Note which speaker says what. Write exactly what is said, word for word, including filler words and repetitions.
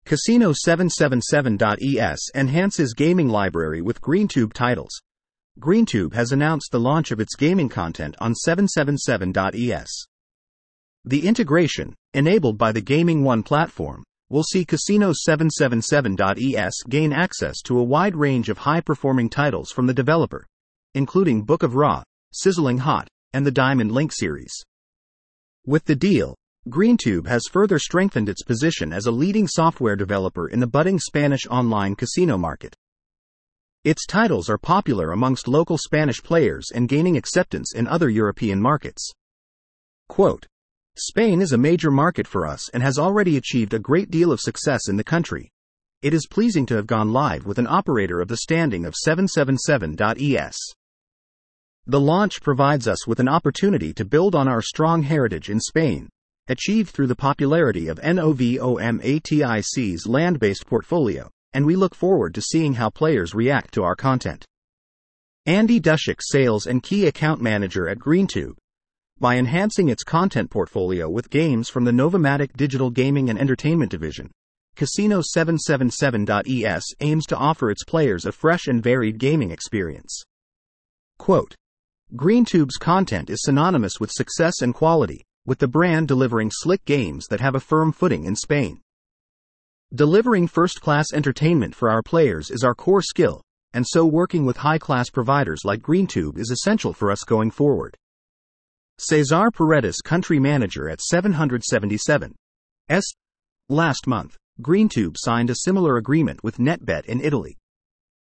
Speaker 1: Casino seven seven seven dot E S enhances gaming library with GreenTube titles. GreenTube has announced the launch of its gaming content on seven seven seven dot E S. The integration, enabled by the Gaming One platform, will see Casino seven seven seven dot E S gain access to a wide range of high-performing titles from the developer, including Book of Ra, Sizzling Hot, and the Diamond Link series. With the deal, GreenTube has further strengthened its position as a leading software developer in the budding Spanish online casino market. Its titles are popular amongst local Spanish players and gaining acceptance in other European markets. Quote, Spain is a major market for us and has already achieved a great deal of success in the country. It is pleasing to have gone live with an operator of the standing of seven seven seven dot E S. The launch provides us with an opportunity to build on our strong heritage in Spain, achieved through the popularity of NOVOMATIC's land-based portfolio, and we look forward to seeing how players react to our content. Andy Dushik, Sales and Key Account Manager at GreenTube. By enhancing its content portfolio with games from the Novomatic Digital Gaming and Entertainment Division, Casino seven seven seven dot E S aims to offer its players a fresh and varied gaming experience. Quote, GreenTube's content is synonymous with success and quality, with the brand delivering slick games that have a firm footing in Spain. Delivering first-class entertainment for our players is our core skill, and so working with high-class providers like GreenTube is essential for us going forward. Cesar Paredes, Country Manager at seven seventy-seven S. Last month, GreenTube signed a similar agreement with NetBet in Italy.